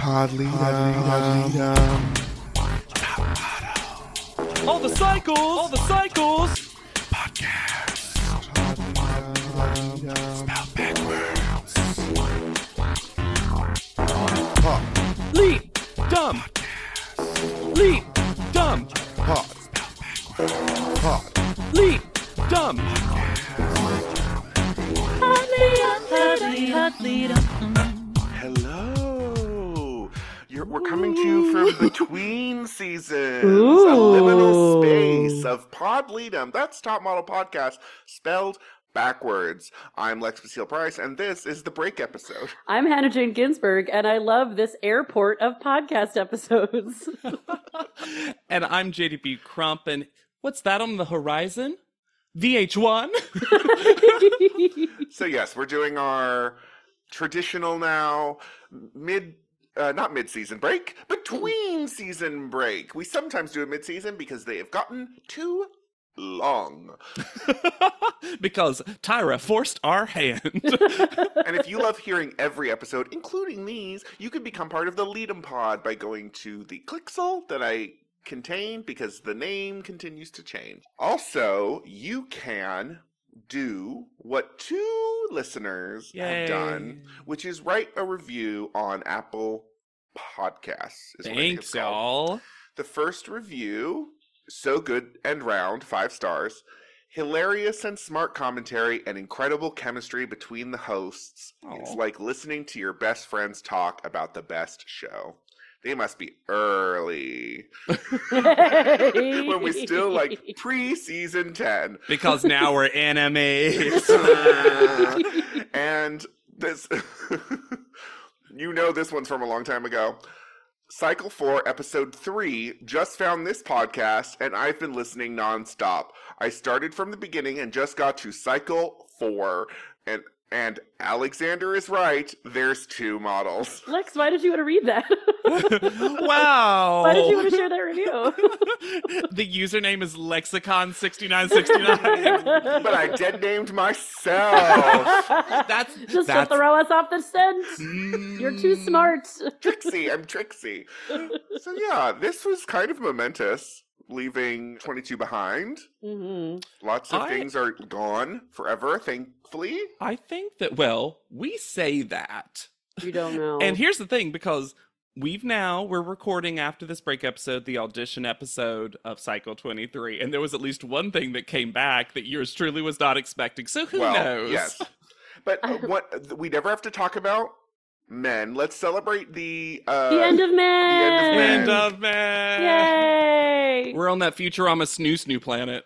Podleadum. All the cycles. Podcast. Spelled backwards. Pod. Leap, dumb. Leap, dumb. Pod. Pod. Leap, dumb. Hello. We're coming to you from between seasons. Ooh. A liminal space of Podleadum. That's Top Model Podcast, spelled backwards. I'm Lex Basile Price, and this is the break episode. I'm Hannah Jane Ginsburg, and I love this airport of podcast episodes. And I'm JDB Crump, and what's that on the horizon? VH1? So yes, we're doing our traditional now not mid-season break, between season break. We sometimes do a mid-season because they have gotten too long. Because Tyra forced our hand. And if you love hearing every episode, including these, you can become part of the Lead'em Pod by going to the Clixel that I contain, because the name continues to change. Also, you can do what two listeners have done, which is write a review on Apple Podcasts. Is what I think Thanks, it's called. y'all. The first review, so good and round, 5 stars. Hilarious and smart commentary and incredible chemistry between the hosts. It's Aw. like listening to your best friends talk about the best show. They must be early. When we still like pre-season 10. Because now we're enemies. And this, you know this one's from a long time ago. Cycle 4, Episode 3, just found this podcast, and I've been listening nonstop. I started from the beginning and just got to Cycle 4, and Alexander is right, there's 2 models. Lex, why did you want to read that? Wow. Why did you want to share that review? The username is Lexicon6969. But I dead named myself. That's Just to throw us off the scent. You're too smart. Trixie, I'm Trixie. So yeah, this was kind of momentous, leaving 22 behind. Mm-hmm. Lots of things are gone forever, thankfully. I think that, well, we say that. You don't know. And here's the thing, because we're recording after this break episode, the audition episode of Cycle 23, and there was at least one thing that came back that yours truly was not expecting, so who knows? Yes. But what we never have to talk about men. Let's celebrate the end of May. End of May. Yay! We're on that Futurama snoo planet.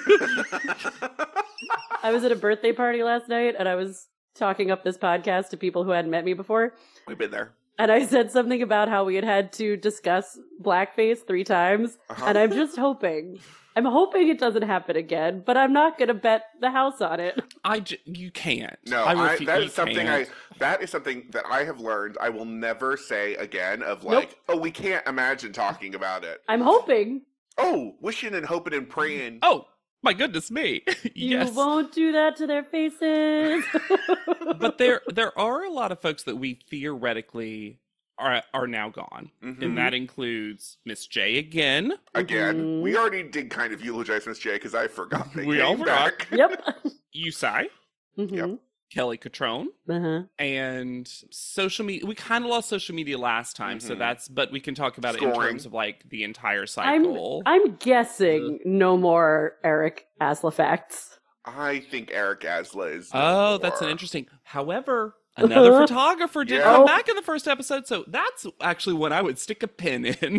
I was at a birthday party last night, and I was talking up this podcast to people who hadn't met me before. We've been there. And I said something about how we had to discuss blackface 3 times. Uh-huh. And I'm hoping it doesn't happen again, but I'm not going to bet the house on it. You can't. No, that is something that I have learned I will never say again, of like, Nope. we can't imagine talking about it. I'm hoping. Oh, wishing and hoping and praying. Oh, my goodness me. Yes. You won't do that to their faces. But there are a lot of folks that we theoretically are now gone. Mm-hmm. And that includes Miss J again. Again, we already did kind of eulogize Miss J because I forgot they We all came forgot. back. Yep. Yusai, Mm-hmm. Yep. Kelly Catrone, Uh-huh. and social media. We kind of lost social media last time, so but we can talk about it in Scoring. terms of like the entire cycle. I'm guessing no more Eric Asla facts. I think Eric Asla is. Oh, that's an interesting. However, another photographer did come Yeah. back in the first episode, so that's actually what I would stick a pin in.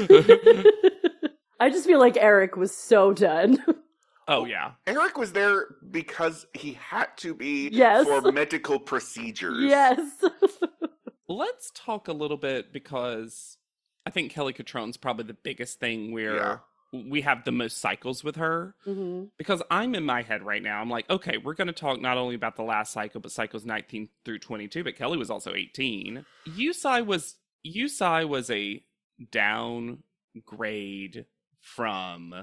I just feel like Eric was so done. Oh, yeah. Eric was there because he had to be Yes. for medical procedures. Yes. Let's talk a little bit, because I think Kelly Catrone's probably the biggest thing where we have the most cycles with her. Mm-hmm. Because I'm in my head right now, I'm like, okay, we're going to talk not only about the last cycle, but cycles 19 through 22, but Kelly was also 18. Yusai was a downgrade from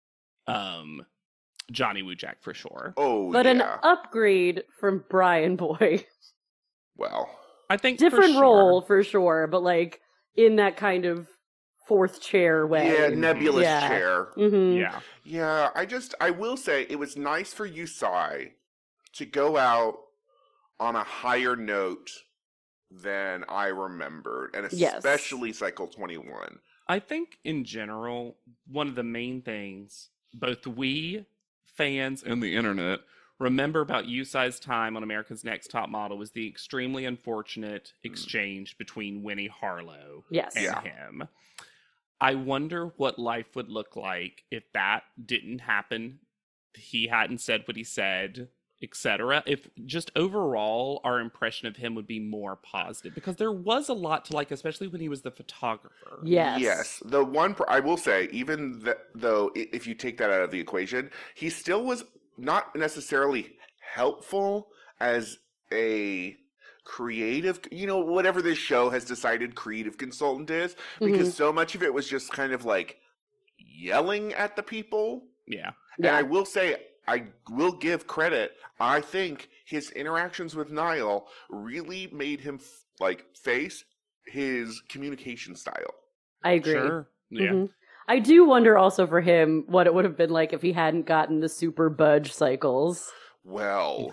Johnny Woojack for sure. Oh, But yeah. an upgrade from Brian Boy. Well, I think Different for role sure. for sure, but like in that kind of fourth chair way. Yeah, nebulous Yeah. chair. Mm-hmm. Yeah. Yeah, I will say it was nice for Yusai to go out on a higher note than I remembered, and Yes. especially Cycle 21. I think in general, one of the main things both we, fans, and the internet remember about Yusai's time on America's Next Top Model was the extremely unfortunate exchange between Winnie Harlow Yes. and Yeah. him. I wonder what life would look like if that didn't happen, he hadn't said what he said, etc. If just overall our impression of him would be more positive, because there was a lot to like, especially when he was the photographer. Yes. Yes, the one I will say, even though if you take that out of the equation, he still was not necessarily helpful as a creative, whatever this show has decided creative consultant is, because so much of it was just kind of like yelling at the people. Yeah. And I will say, I will give credit. I think his interactions with Niall really made him face his communication style. I agree. Sure. Yeah. Mhm. I do wonder also for him what it would have been like if he hadn't gotten the super budge cycles. Well,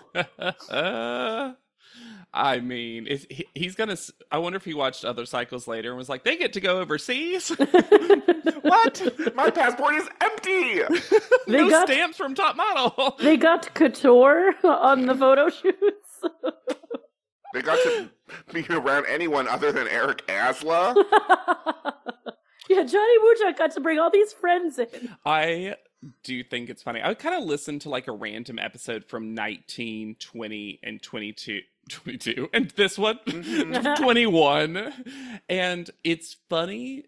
I mean, he's gonna. I wonder if he watched other cycles later and was like, "They get to go overseas." what? My passport is empty. They No stamps from Top Model. They got Couture on the photo shoots. They got to be around anyone other than Eric Asla. Yeah, Johnny Wuchak got to bring all these friends in. I do think it's funny. I kind of listened to like a random episode from 19, 20, and 22, and this one, 21. And it's funny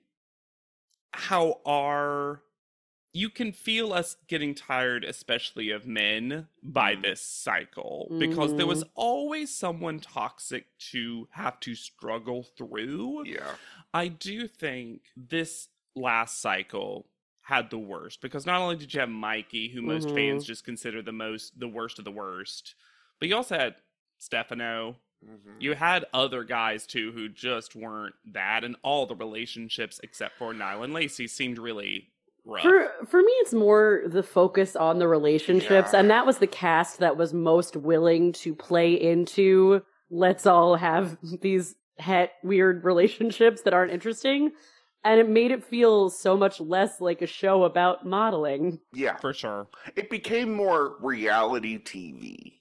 how you can feel us getting tired, especially of men, by this cycle, because there was always someone toxic to have to struggle through. Yeah. I do think this last cycle had the worst, because not only did you have Mikey, who most fans just consider the worst of the worst, but you also had Stefano. You had other guys too who just weren't that, and all the relationships except for Niall and Lacey seemed really rough. For me, it's more the focus on the relationships, and that was the cast that was most willing to play into let's all have these weird relationships that aren't interesting, and it made it feel so much less like a show about modeling. Yeah. For sure. It became more reality TV.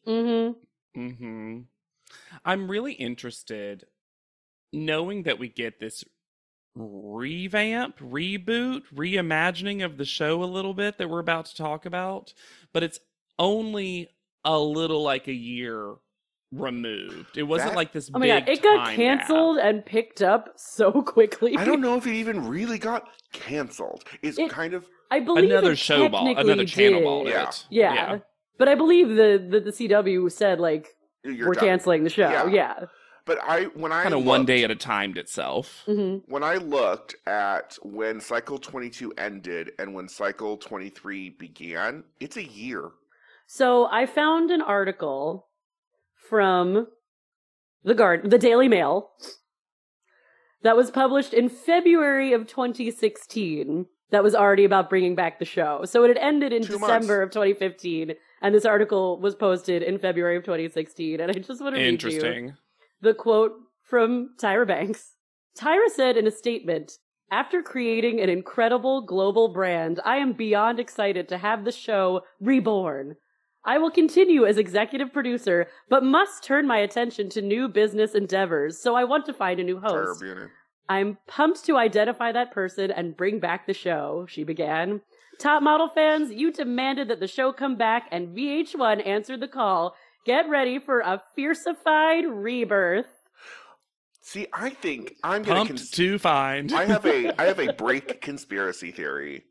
I'm really interested, knowing that we get this revamp, reboot, reimagining of the show a little bit that we're about to talk about, but it's only a little like a year removed. It wasn't like this Oh my god, it got canceled and picked up so quickly. I don't know if it even really got canceled. It's kind of... I believe another channel bought it. Yeah. But I believe the CW said, like, we're canceling the show. Yeah. But when I kind of one day at a time itself. When I looked at when Cycle 22 ended and when Cycle 23 began, it's a year. So I found an article from the Daily Mail that was published in February of 2016 that was already about bringing back the show. So it had ended in December of 2015, and this article was posted in February of 2016, and I just want to read you the quote from Tyra Banks. Tyra said in a statement, "After creating an incredible global brand, I am beyond excited to have the show reborn. I will continue as executive producer, but must turn my attention to new business endeavors, so I want to find a new host. I'm pumped to identify that person and bring back the show," she began. "Top Model fans, you demanded that the show come back, and VH1 answered the call. Get ready for a fiercified rebirth." See, I think I'm going to find. I have a break conspiracy theory.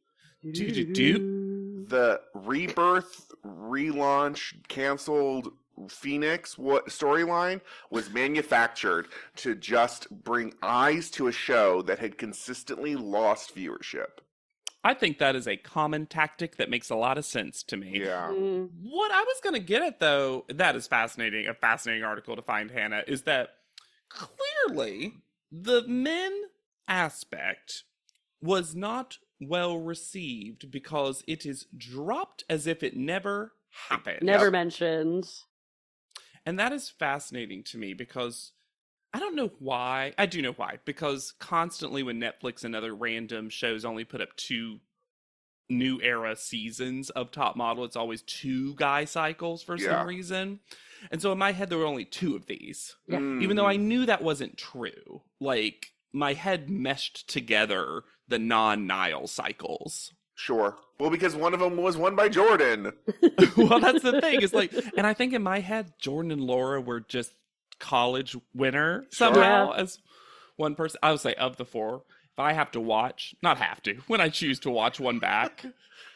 The rebirth, relaunch, canceled Phoenix storyline was manufactured to just bring eyes to a show that had consistently lost viewership. I think that is a common tactic that makes a lot of sense to me. Yeah. What I was going to get at, though, that is fascinating, a fascinating article to find, Hannah, is that clearly the men aspect was not well received because it is dropped as if it never happened. Never mentioned. And that is fascinating to me because I don't know why. I do know why. Because constantly when Netflix and other random shows only put up 2 new era seasons of Top Model, it's always 2 guy cycles for some reason. And so in my head, there were only 2 of these. Yeah. Even though I knew that wasn't true. Like, my head meshed together the non-Niall cycles. Sure. Well, because one of them was won by Jordan. Well, that's the thing. It's like, and I think in my head, Jordan and Laura were just college winner somehow as one person. I would say of the 4, if I have to watch, not have to, when I choose to watch one back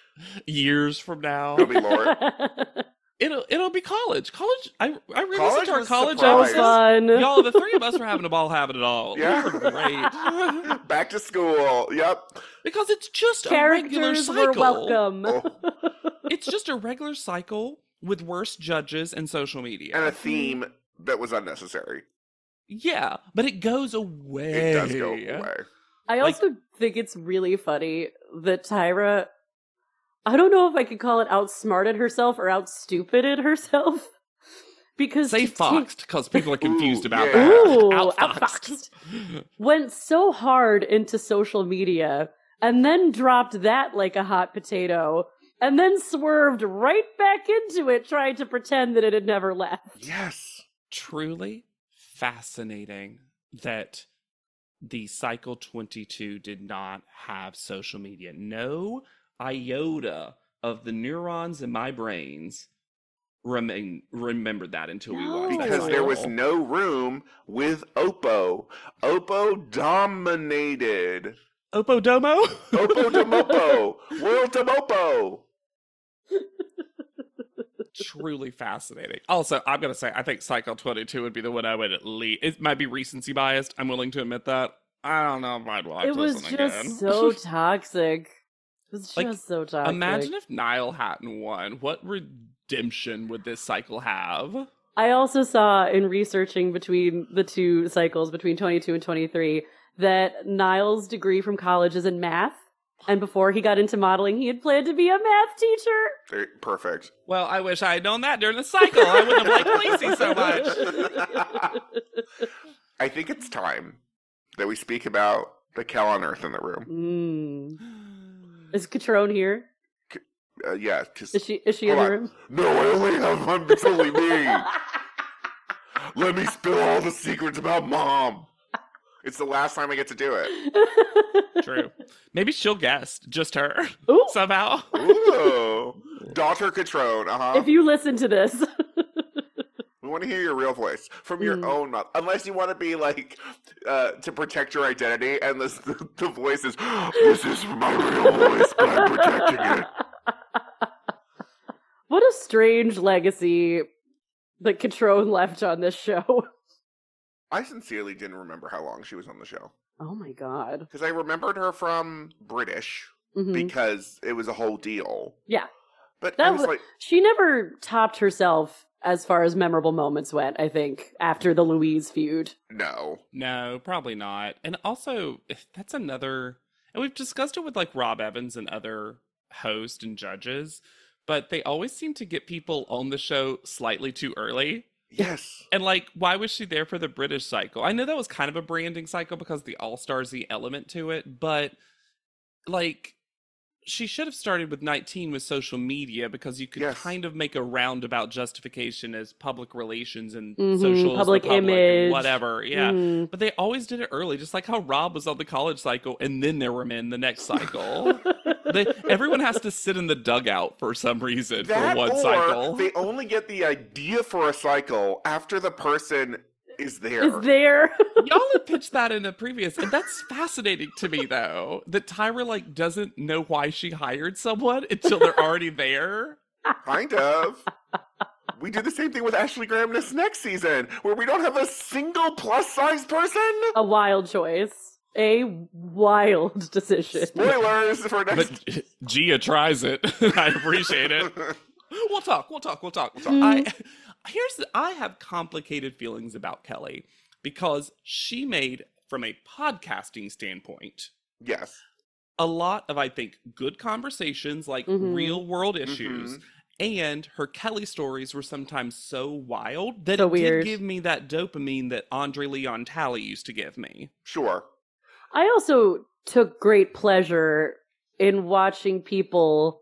years from now, It'll be Laura. It'll be college. I really College listened to our was college surprise. episodes. Fun. Y'all, the 3 of us were having a ball having it all. Yeah. Those were great. Back to school. Yep. Because it's just a regular Characters cycle. were welcome. Oh. It's just a regular cycle with worse judges and social media. And a theme that was unnecessary. Yeah, but it goes away. It does go away. I also think it's really funny that Tyra, I don't know if I could call it outsmarted herself or outstupided herself. Because Say foxed, because people are confused about yeah. that. Ooh, Outfoxed. went so hard into social media and then dropped that like a hot potato and then swerved right back into it trying to pretend that it had never left. Yes. Truly fascinating that the Cycle 22 did not have social media. No iota of the neurons in my brains remembered that until we watched that. Because there was cycle. no room with Oppo. Oppo dominated. Oppo Domo? Oppo de Mopo. World de Mopo. Truly fascinating. Also, I'm going to say, I think Cycle 22 would be the one I would at least... It might be recency biased. I'm willing to admit that. I don't know if I'd watch It this was one just again. so toxic. It was Like, just so toxic. Imagine if Niall hadn't won. What redemption would this cycle have? I also saw in researching between the 2 cycles, between 22 and 23, that Niall's degree from college is in math. And before he got into modeling, he had planned to be a math teacher. Perfect. Well, I wish I had known that during the cycle. I wouldn't have liked Lacey so much. I think it's time that we speak about the Kel on Earth in the room. Is Catrone here? Yeah. 'Cause- Is she in the hold on. room? No, I only have one. It's only me. Let me spill all the secrets about Mom. It's the last time I get to do it. True. Maybe she'll guest. Just her. Ooh. Somehow. Ooh. Daughter Catrone. If you listen to this. We want to hear your real voice from your own mouth. Unless you want to be like, to protect your identity, and the voice is, this is my real voice, but I'm protecting it. What a strange legacy that Catrone left on this show. I sincerely didn't remember how long she was on the show. Oh my god. Because I remembered her from British, Mhm. because it was a whole deal. Yeah. But That I was was- like, She never topped herself as far as memorable moments went, I think, after the Louise feud. no. No, probably not. And also, that's another... And we've discussed it with like Rob Evans and other hosts and judges, but they always seem to get people on the show slightly too early. Yes. And like, why was she there for the British cycle? I know that was kind of a branding cycle because the All-Starsy element to it, but like, she should have started with 19 with social media because you could Yes. kind of make a roundabout justification as public relations and Mhm, social public and image. whatever. Yeah. Mm. But they always did it early, just like how Rob was on the college cycle and then there were men the next cycle. Everyone has to sit in the dugout for some reason That for one or cycle. they only get the idea for a cycle after the person is there. Is there? Y'all had pitched that in a previous, and that's fascinating to me, though, that Tyra, like, doesn't know why she hired someone until they're already there. Kind of. We do the same thing with Ashley Graham this next season, where we don't have a single plus-size person. A wild choice. A wild decision. Spoilers for next. But Gia tries it. I appreciate it. We'll talk. I have complicated feelings about Kelly because she made from a podcasting standpoint. Yes. A lot of, I think, good conversations, like real world issues. And her Kelly stories were sometimes so wild that it did give me that dopamine that Andre Leon Talley used to give me. Sure. I also took great pleasure in watching people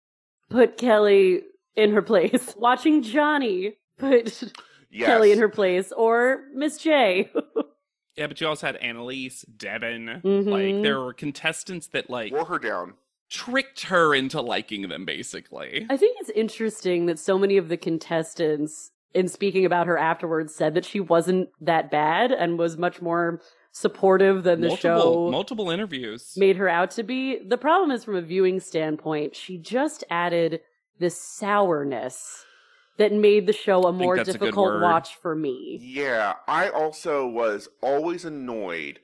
put Kelly in her place. Watching Johnny put Kelly in her place, or Miss J. Yeah, but you also had Annalise, Devin. Like, there were contestants that, like, wore her down. Tricked her into liking them, basically. I think it's interesting that so many of the contestants, in speaking about her afterwards, said that she wasn't that bad and was much more supportive than the show. Multiple interviews made her out to be. The problem is, from a viewing standpoint, she just added this sourness that made the show a more difficult watch for me. Yeah, I also was always annoyed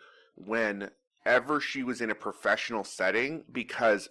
whenever she was in a professional setting, because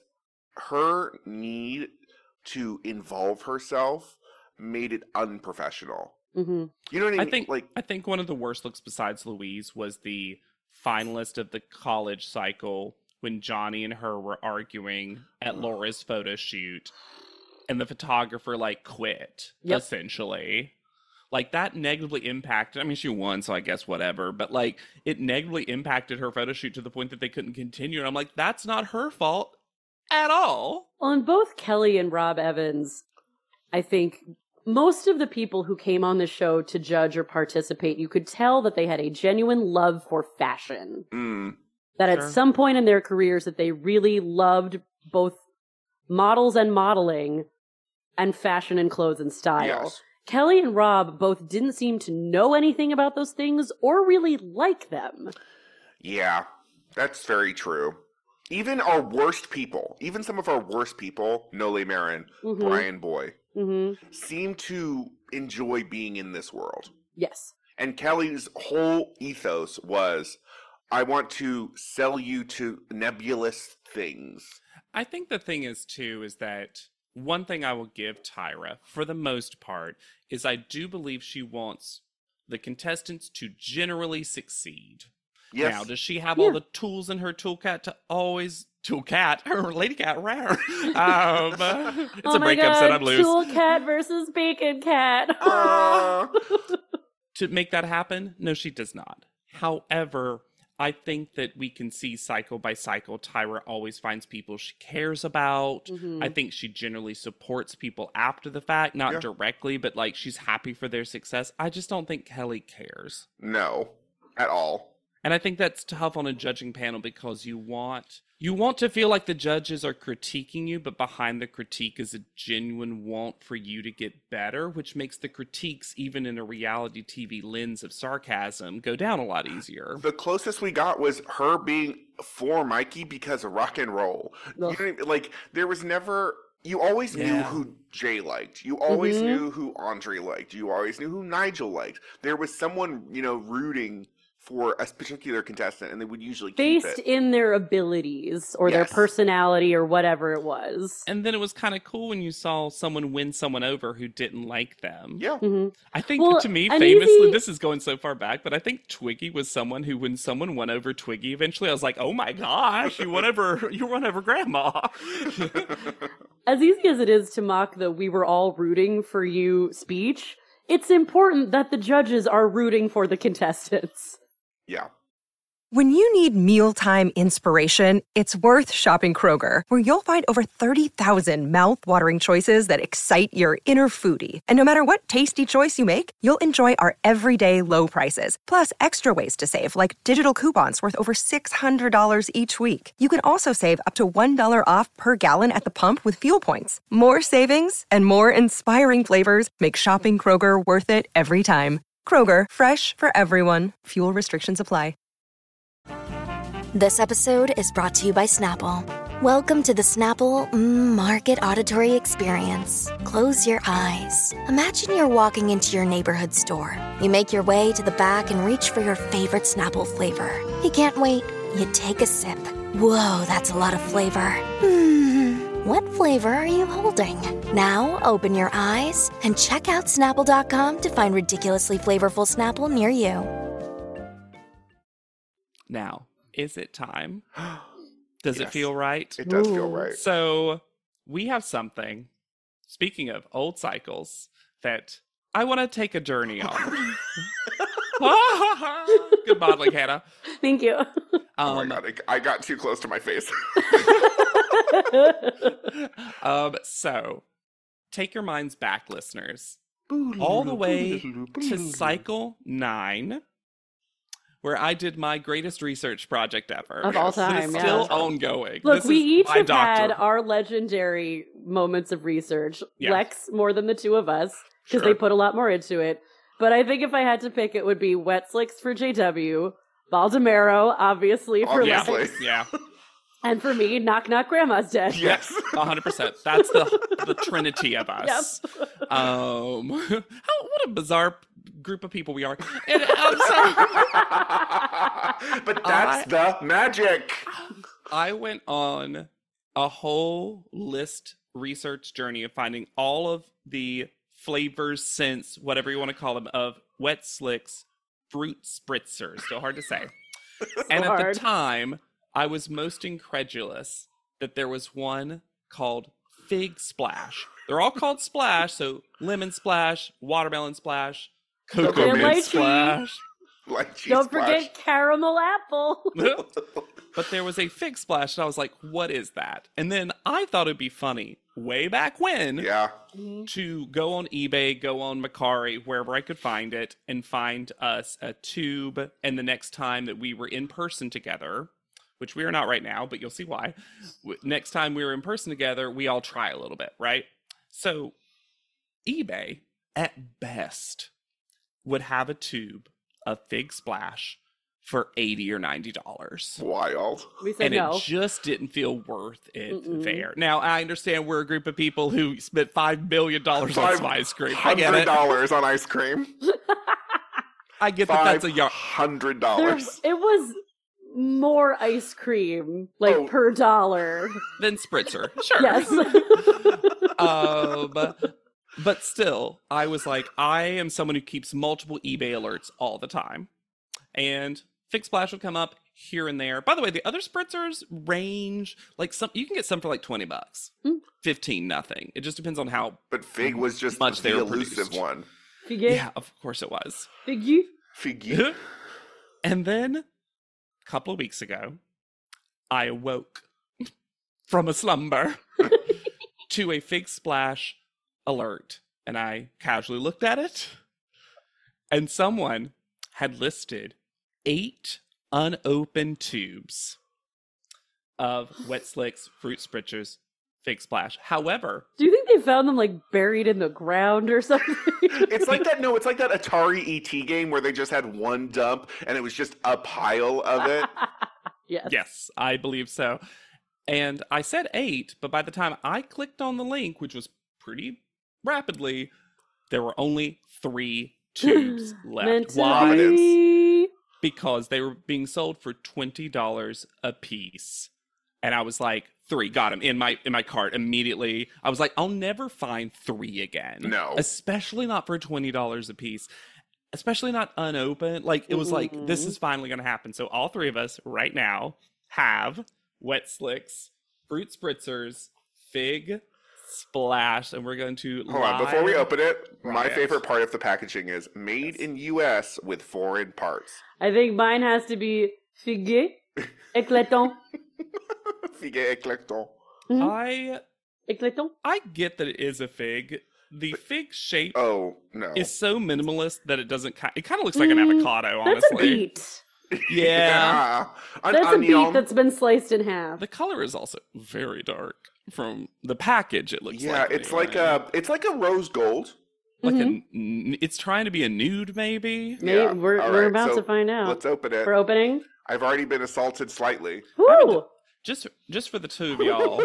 her need to involve herself made it unprofessional. You know what I mean? I think one of the worst looks besides Louise was the finalist of the college cycle when Johnny and her were arguing at Laura's photo shoot. And the photographer, like, quit, essentially. Like, that negatively impacted, I mean, she won, so I guess whatever. But, like, it negatively impacted her photo shoot to the point that they couldn't continue. And I'm like, that's not her fault at all. Well, in both Kelly and Rob Evans, I think most of the people who came on the show to judge or participate, you could tell that they had a genuine love for fashion. That at some point in their careers that they really loved both models and modeling, and fashion and clothes and style. Yes. Kelly and Rob both didn't seem to know anything about those things or really like them. Yeah, that's very true. Even our worst people, even some of our worst people, Nole Marin, Brian Boy, seem to enjoy being in this world. Yes. And Kelly's whole ethos was, I want to sell you to nebulous things. I think the thing is, too, is that one thing I will give Tyra, for the most part, is I do believe she wants the contestants to generally succeed. Yes. Now, does she have all the tools in her toolkit to always... her lady cat, rare. It's a breakup set I'm loose. Tool cat versus bacon cat. To make that happen? No, she does not. However, I think that we can see cycle by cycle, Tyra always finds people she cares about. I think she generally supports people after the fact, not directly, but like she's happy for their success. I just don't think Kelly cares. No, at all. And I think that's tough on a judging panel because you want to feel like the judges are critiquing you, but behind the critique is a genuine want for you to get better, which makes the critiques, even in a reality TV lens of sarcasm, go down a lot easier. The closest we got was her being for Mikey because of rock and roll. You know what I mean? Like, there was never... You always knew who Jay liked. You always knew who Andre liked. You always knew who Nigel liked. There was someone, rooting for a particular contestant, and they would usually keep based in their abilities or their personality or whatever it was. And then it was kind of cool when you saw someone win someone over who didn't like them. Yeah. I think, to me, famously, this is going so far back, but I think Twiggy was someone who, when someone won over Twiggy, eventually I was like, oh my gosh, you won over Grandma. As easy as it is to mock the "we were all rooting for you" speech, it's important that the judges are rooting for the contestants. Yeah. When you need mealtime inspiration, it's worth shopping Kroger, where you'll find over 30,000 mouth-watering choices that excite your inner foodie. And no matter what tasty choice you make, you'll enjoy our everyday low prices, plus extra ways to save, like digital coupons worth over $600 each week. You can also save up to $1 off per gallon at the pump with fuel points. More savings and more inspiring flavors make shopping Kroger worth it every time. Kroger, fresh for everyone. Fuel restrictions apply. This episode is brought to you by Snapple. Welcome to the Snapple Market Auditory Experience. Close your eyes. Imagine you're walking into your neighborhood store. You make your way to the back and reach for your favorite Snapple flavor. You can't wait. You take a sip. Whoa, that's a lot of flavor. What flavor are you holding? Now open your eyes and check out Snapple.com to find ridiculously flavorful Snapple near you. Now, is it time? Does it Yes. feel right? It does feel Ooh. right. So, we have something, speaking of old cycles, that I want to take a journey on. Good modeling, Hannah. Thank you. Oh my god, I got too close to my face. So, take your minds back, listeners, all the way to cycle 9, where I did my greatest research project ever. Of all time, It's yeah. still ongoing. Look, This we is each my have doctor. had our legendary moments of research. Yeah. Lex more than the two of us, because Sure. they put a lot more into it. But I think if I had to pick, it would be Wet Slicks for JW, Baldomero, obviously, for Yeah, Obviously. Lex, yeah, and for me, Knock Knock Grandma's Dead. Yes. 100%. That's the trinity of us. What a bizarre group of people we are. And, But that's the magic. I went on a whole list research journey of finding all of the flavors, scents, whatever you want to call them, of Wet Slicks fruit spritzers. So hard to say. And at hard. the time, I was most incredulous that there was one called Fig Splash. They're all called Splash, so lemon splash, watermelon splash, cocoa forget mint lychee. splash. Lychee Don't splash. forget caramel apple. But there was a Fig Splash, and I was like, what is that? And then I thought it'd be funny, way back when, Yeah. to go on eBay, go on Macari, wherever I could find it, and find us a tube. And the next time that we were in person together, which we are not right now, but you'll see why. Next time we were in person together, we all try a little bit, right? So eBay, at best, would have a tube of Fig Splash for $80 or $90. Wild. We said And no. it just didn't feel worth it Mm-mm. there. Now, I understand we're a group of people who spent $5 billion on some ice cream. I get it. $100 on ice cream. I get that that's a yard. $100. It was more ice cream, like Oh. per dollar. Then Spritzer. Sure. Yes. But still, I was like, I am someone who keeps multiple eBay alerts all the time. And Fig Splash would come up here and there. By the way, the other spritzers range like some. You can get some for like $20, 15 nothing. It just depends on how. But Fig was just Much they the were elusive produced. Figgy. one. Yeah, of course it was. Figgy. Figgy. And then a couple of weeks ago, I awoke from a slumber to a Fig Splash alert, and I casually looked at it, and someone had listed 8 unopened tubes of Wet Slicks Fruit Spritzers Fig Splash. However, Do you think they found them like buried in the ground or something? It's like that. No, it's like that Atari ET game where they just had one dump and it was just a pile of it. Yes. yes, I believe so. And I said 8, but by the time I clicked on the link, which was pretty rapidly, there were only 3 tubes left. Meant to Why? be. Because they were being sold for $20 a piece. And I was like, 3, got them in my cart immediately. I was like, I'll never find 3 again. No. Especially not for $20 a piece. Especially not unopened. Like, it was like, this is finally going to happen. So all 3 of us right now have Wet Slicks, Fruit Spritzers, Fig Splash, and we're going to Hold on, before we open it, my Right. favorite part of the packaging is made in US with foreign parts. I think mine has to be Figgy. Éclatant. Figue éclatant. Éclatant. I get that it is a fig. The fig shape Oh, no. is so minimalist that it doesn't. It kind of looks like an avocado, That's a honestly. beet. Yeah. An That's a onion. beet that's been sliced in half. The color is also very dark from the package. It looks Yeah, like it's anyway. like a rose gold. like it's trying to be a nude, maybe. Maybe Yeah, we're all we're right, about so to find out. Let's open it. We're opening. I've already been assaulted slightly. Woo! Just for the two of y'all.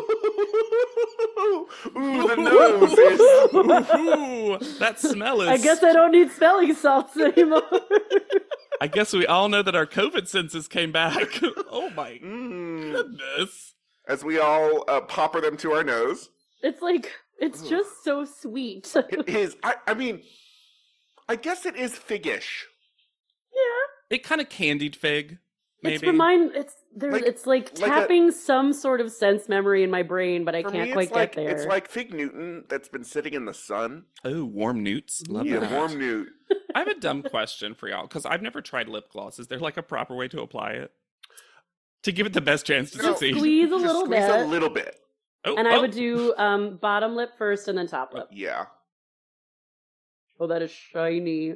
Ooh, the nose is. Ooh, that smell is. I guess I don't need smelling salts anymore. I guess we all know that our COVID senses came back. Oh my Mm. goodness. As we all popper them to our nose. It's like it's just so sweet. It is. I mean, I guess it is figgish. Yeah. It kind of candied fig, maybe. It's like tapping some sort of sense memory in my brain, but I can't quite get there. It's like Fig Newton that's been sitting in the sun. Oh, warm newts. Love that. Warm newt. I have a dumb question for y'all, because I've never tried lip gloss. Is there like a proper way to apply it? To give it the best chance to succeed? Squeeze a little bit. Oh, and I would do bottom lip first and then top lip. Yeah. Oh, that is shiny.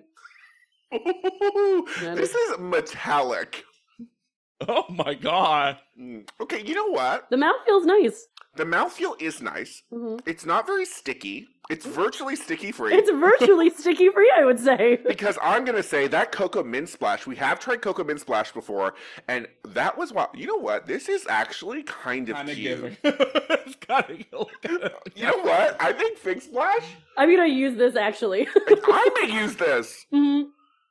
This is metallic. Oh my god. Okay, you know what? The mouth feels nice. The mouthfeel is nice. Mm-hmm. It's not very sticky. It's virtually sticky free. It's virtually sticky free, I would say. Because I'm going to say that Cocoa Mint Splash, we have tried Cocoa Mint Splash before, and that was what, you know what? This is actually kind of cute. It's kind of You know what? I think Fig Splash. I'm going to use this actually. I may use this. Mm-hmm.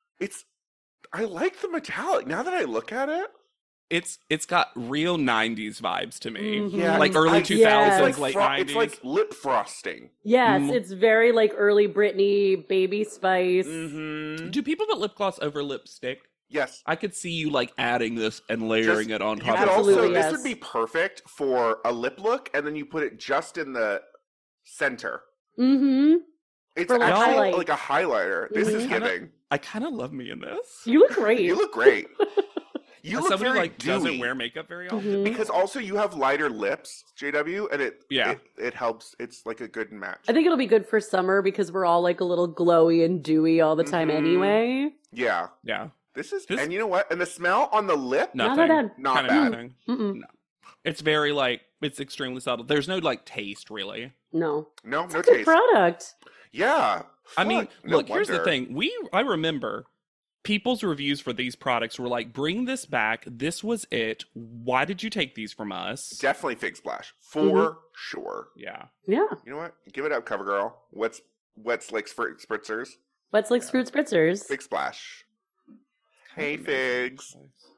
I like the metallic. Now that I look at it. It's got real 90s vibes to me. Mm-hmm. Yeah, like early 2000s, late 90s. It's like lip frosting. Yes, it's very like early Britney, Baby Spice. Mm-hmm. Do people put lip gloss over lipstick? Yes. I could see you like adding this and layering it on top of it. Absolutely, This would be perfect for a lip look, and then you put it just in the center. Mm-hmm. It's For actually like a highlighter. This is giving. I kind of love me in this. You look great. You look great. You As look somebody very like dewy. doesn't wear makeup very often. Mm-hmm. Because also you have lighter lips, JW, and it helps. It's like a good match. I think it'll be good for summer because we're all like a little glowy and dewy all the time anyway. Yeah. Yeah. This, and you know what? And the smell on the lip, Nothing. Not not Kinda bad. nothing. No. It's very like, it's extremely subtle. There's no like taste really. No. No Good taste. product. Yeah. I mean, Fuck, no look, here's the wonder. thing. I remember people's reviews for these products were like, bring this back. This was it. Why did you take these from us? Definitely Fig Splash. For sure. Yeah. Yeah. You know what? Give it up, CoverGirl. Wet Slicks for Spritzers. Wet Slicks Fruit Spritzers. Fig Splash. Hey, Figs.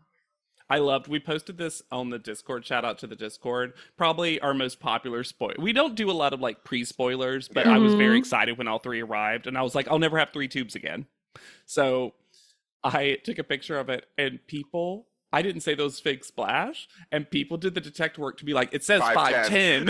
We posted this on the Discord. Shout out to the Discord. Probably our most popular spoil. We don't do a lot of like pre-spoilers, but I was very excited when all three arrived, and I was like, I'll never have 3 tubes again. So I took a picture of it, and I didn't say those Fig Splash, and people did the detect work to be like, it says 5'10".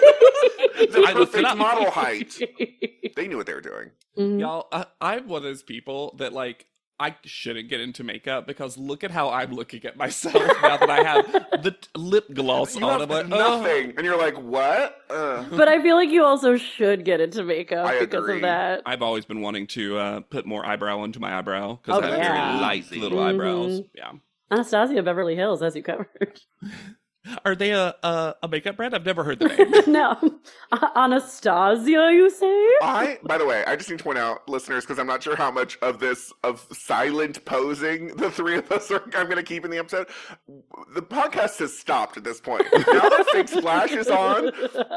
The perfect model height. They knew what they were doing. Mhm. Y'all, I'm one of those people that like, I shouldn't get into makeup because look at how I'm looking at myself now that I have the lip gloss You on. have I'm like, nothing. And you're like, what? But I feel like you also should get into makeup I because agree. of that. I've always been wanting to put more eyebrow into my eyebrow because I have yeah. very light little eyebrows. Yeah. Anastasia Beverly Hills, as you covered. Are they a makeup brand? I've never heard the name. No. Anastasia, you say? By the way, I just need to point out, listeners, because I'm not sure how much of this, of silent posing the three of us I'm going to keep in the episode. The podcast has stopped at this point. Now that Fig Splash is on.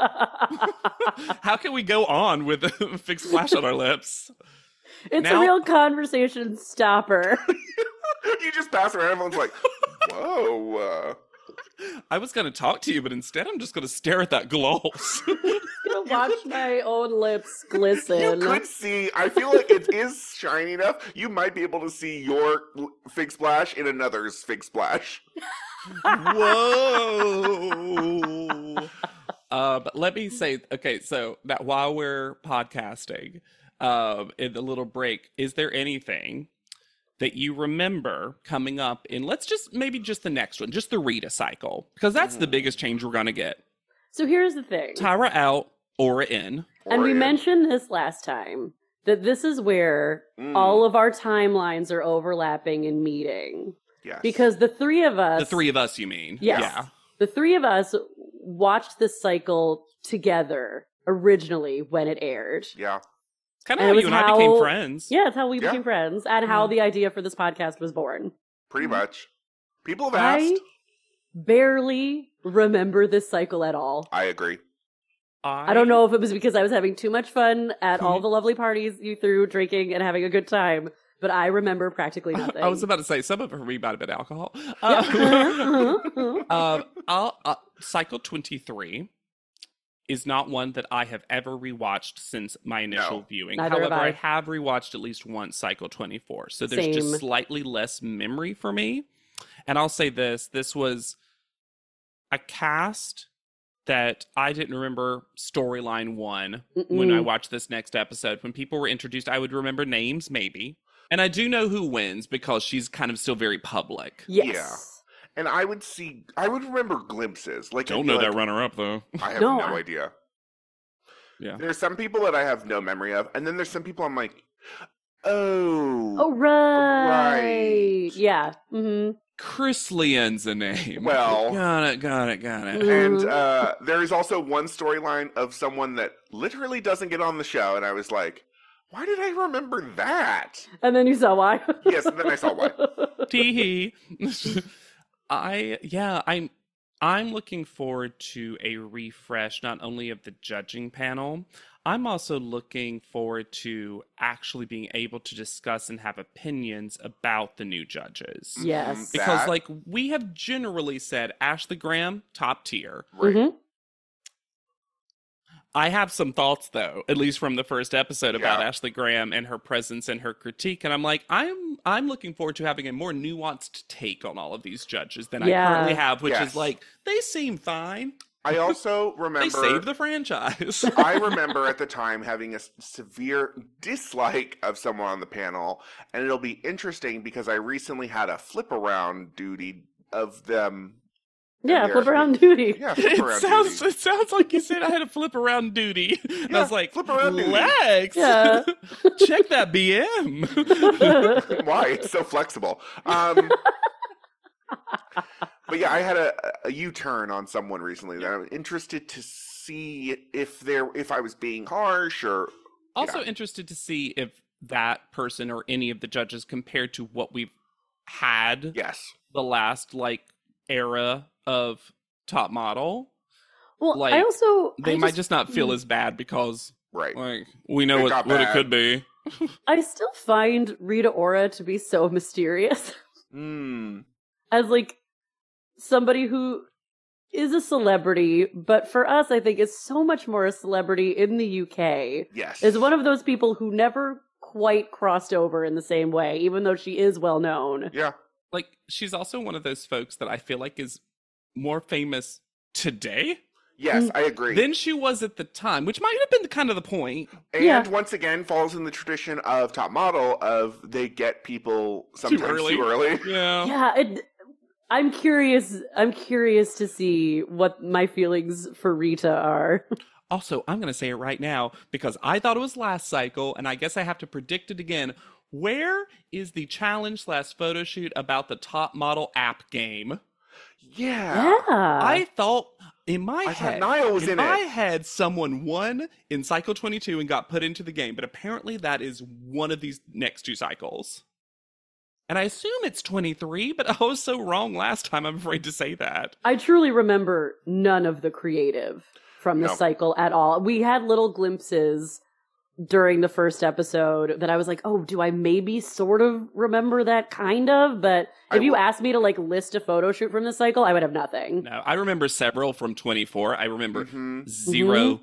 How can we go on with a Fig Splash on our lips? It's Now- a real conversation stopper. You just pass around, everyone's like, whoa. I was going to talk to you, but instead I'm just going to stare at that gloss. I'm gonna watch my own lips glisten. You could see, I feel like it is shiny enough. You might be able to see your Fig Splash in another's Fig Splash. Whoa. But let me say, okay, so that while we're podcasting, in the little break, is there anything that you remember coming up in, let's just, maybe just the next one, just the Rita cycle, because that's the biggest change we're going to get. So here's the thing. Tyra out, Aura in. And we mentioned this last time, that this is where all of our timelines are overlapping and meeting. Yes. Because the three of us... The three of us, you mean? Yes. Yeah. The three of us watched this cycle together originally when it aired. Yeah. Kind of And how it was you and I how- became friends. Yeah, that's how we Yeah. became friends and how the idea for this podcast was born. Pretty much. People have asked. I barely remember this cycle at all. I agree. I don't know if it was because I was having too much fun at all the lovely parties you threw, drinking and having a good time, but I remember practically nothing. I was about to say, some of it for me might have been alcohol. Cycle 23 is not one that I have ever rewatched since my initial No. viewing. Neither have However, I I. have rewatched at least once Cycle 24. So there's Same. just slightly less memory for me. And I'll say this was a cast that I didn't remember storyline one when I watched this next episode. When people were introduced, I would remember names, maybe. And I do know who wins because she's kind of still very public. Yes. Yeah. And I would remember glimpses. Like, Don't know that runner-up, though. I have no idea. Yeah. There's some people that I have no memory of, and then there's some people I'm like, oh, right. Yeah. Mm-hmm. Chris Leon's a name. Well, got it. And there is also one storyline of someone that literally doesn't get on the show, and I was like, why did I remember that? And then you saw why. Yes, and then I saw why. Tee-hee. I'm looking forward to a refresh, not only of the judging panel. I'm also looking forward to actually being able to discuss and have opinions about the new judges. Yes. Because, like, we have generally said Ashley Graham, top tier. Right. Mm-hmm. I have some thoughts, though, at least from the first episode, about Ashley Graham and her presence and her critique. And I'm like, I'm looking forward to having a more nuanced take on all of these judges than I currently have, which is like, they seem fine. I also remember... They saved the franchise. I remember at the time having a severe dislike of someone on the panel, and it'll be interesting because I recently had a flip-around duty of them... Yeah, flip around duty. Yeah, flip around duty. It sounds like you said I had a flip around duty. And I was like, flip around duty. Lex, check that BM. Why? It's so flexible. But yeah, I had a U-turn on someone recently that I'm interested to see if I was being harsh or... Also interested to see if that person or any of the judges compared to what we've had the last, like, era of Top Model. Well, like, I might just not feel as bad because like we know what it could be. I still find Rita Ora to be so mysterious. As like somebody who is a celebrity, but for us I think is so much more a celebrity in the UK. Yes. Is one of those people who never quite crossed over in the same way, even though she is well known. Yeah. Like, she's also one of those folks that I feel like is more famous today. Yes, I agree. Than she was at the time, which might have been kind of the point. And once again, falls in the tradition of Top Model of they get people sometimes too early. Yeah. Yeah, I'm curious to see what my feelings for Rita are. Also, I'm going to say it right now because I thought it was last cycle, and I guess I have to predict it again. Where is the challenge/photo shoot about the Top Model app game? Yeah. I thought in my head, Niall was in I it. had someone won in cycle 22 and got put into the game, but apparently that is one of these next two cycles. And I assume it's 23, but I was so wrong last time, I'm afraid to say that. I truly remember none of the creative from the cycle at all. We had little glimpses during the first episode that I was like, oh, do I maybe sort of remember that kind of? But if you asked me to like list a photo shoot from the cycle, I would have nothing. No, I remember several from 24. I remember zero.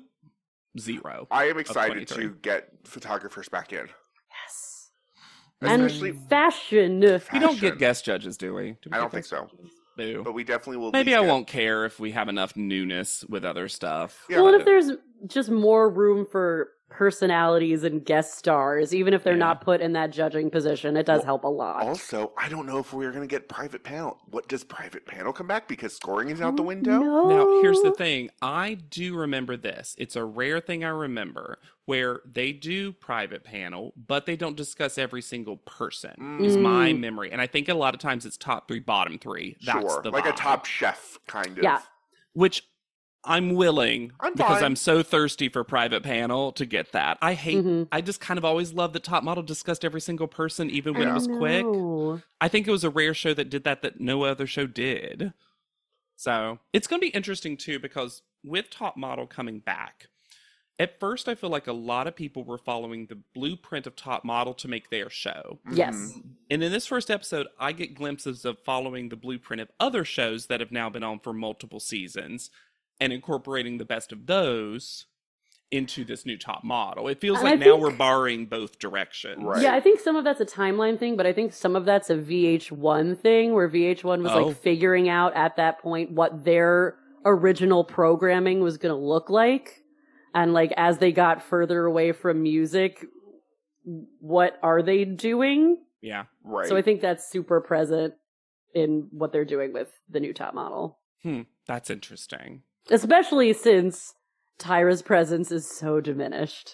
I am excited to get photographers back in. Yes. Especially and fashion. We don't get guest judges, do we? I don't think so. No. But we definitely will. Maybe I won't care if we have enough newness with other stuff. Yeah. Well, and if there's just more room for personalities and guest stars, even if they're not put in that judging position, it does help a lot. Also, I don't know if we're going to get private panel. What does private panel come back? Because scoring is out the window? No. Now, here's the thing. I do remember this. It's a rare thing I remember where they do private panel, but they don't discuss every single person, is my memory. And I think a lot of times it's top 3, bottom 3. That's the like vibe. a Top Chef kind of. Yeah. Which I'm willing because fine. I'm so thirsty for private panel to get that. I hate, I just kind of always loved that Top Model discussed every single person, even when it was quick. I think it was a rare show that did that no other show did. So it's going to be interesting too, because with Top Model coming back, at first I feel like a lot of people were following the blueprint of Top Model to make their show. Yes. And in this first episode, I get glimpses of following the blueprint of other shows that have now been on for multiple seasons and incorporating the best of those. into this new top model. It feels And like I now think- we're borrowing both directions. Right. Yeah, I think some of that's a timeline thing, but I think some of that's a VH1 thing where VH1 was Oh. like figuring out at that point what their original programming was going to look like. And like as they got further away from music, what are they doing? Yeah. Right. So I think that's super present in what they're doing with the new top model. That's interesting. Especially since Tyra's presence is so diminished.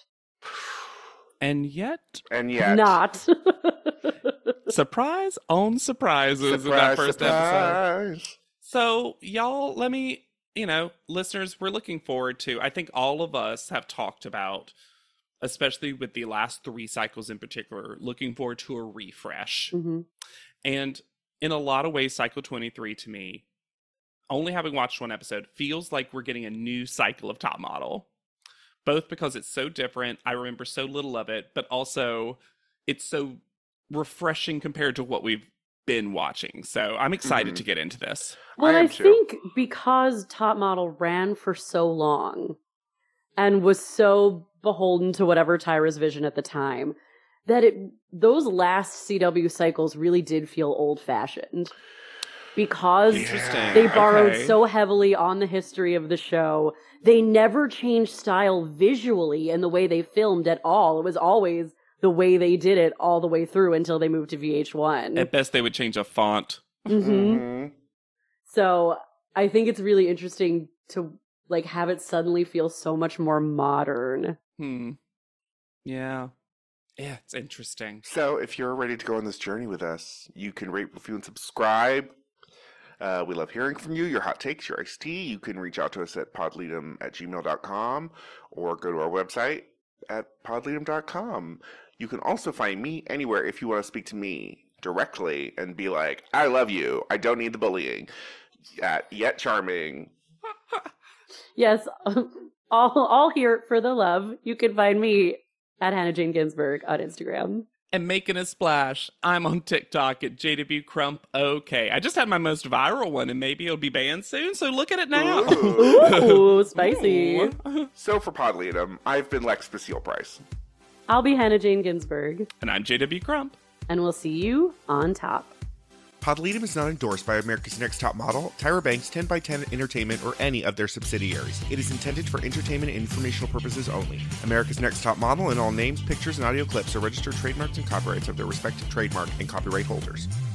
And yet, Not. surprise on surprises in that first episode. surprise. So, y'all, let me, listeners, we're looking forward to, I think all of us have talked about, especially with the last 3 cycles in particular, looking forward to a refresh. Mm-hmm. And in a lot of ways, Cycle 23 to me, only having watched 1 episode, feels like we're getting a new cycle of Top Model. Both because it's so different, I remember so little of it, but also it's so refreshing compared to what we've been watching. So I'm excited to get into this. Well, I I am too. think because Top Model ran for so long and was so beholden to whatever Tyra's vision at the time, that those last CW cycles really did feel old-fashioned. Because Interesting. they borrowed Okay. so heavily on the history of the show. They never changed style visually in the way they filmed at all. It was always the way they did it all the way through until they moved to VH1. At best, they would change a font. Mm-hmm. Mhm. So I think it's really interesting to like have it suddenly feel so much more modern. Yeah. Yeah, it's interesting. So, if you're ready to go on this journey with us, you can rate, review, and subscribe. We love hearing from you, your hot takes, your iced tea. You can reach out to us at podleadum@gmail.com or go to our website at podleadum.com. You can also find me anywhere if you want to speak to me directly and be like, I love you. I don't need the bullying. At Yet Charming. Yes, all here for the love. You can find me at Hannah Jane Ginsburg on Instagram. And making a splash, I'm on TikTok at JW Crump. Okay, I just had my most viral one, and maybe it'll be banned soon. So look at it now. Ooh, spicy. Ooh. So for Podleadum, I've been Lex Basile Price. I'll be Hannah Jane Ginsburg, And I'm JW Crump. and we'll see you on top. Podleadum is not endorsed by America's Next Top Model, Tyra Banks, 10x10 Entertainment, or any of their subsidiaries. It is intended for entertainment and informational purposes only. America's Next Top Model and all names, pictures, and audio clips are registered trademarks and copyrights of their respective trademark and copyright holders.